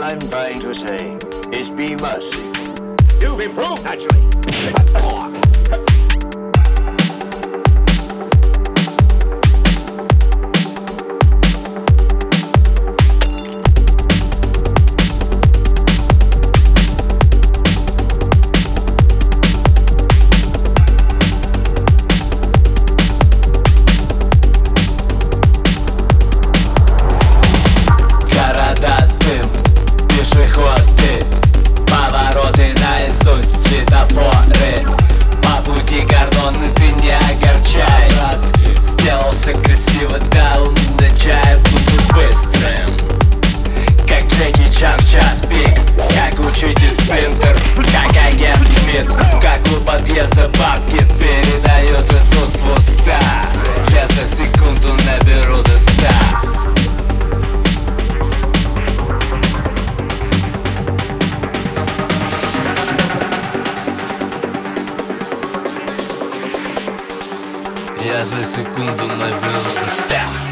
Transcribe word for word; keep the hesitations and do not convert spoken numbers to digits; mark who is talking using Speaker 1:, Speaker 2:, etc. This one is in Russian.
Speaker 1: I'm trying to say is be merciful.
Speaker 2: You've improved, actually.
Speaker 3: Пешеходы, повороты наизусть, светофоры. По пути кордоны ты не огорчай. Сделался красиво, дал на чай. Буду быстрым, как Джеки Чан в час пик, как учитель Спринтер, как агент Смит. Как у подъезда бабки передает из уст в уста. Я за секунду наберу до ста. Я за секунду наберу до ста.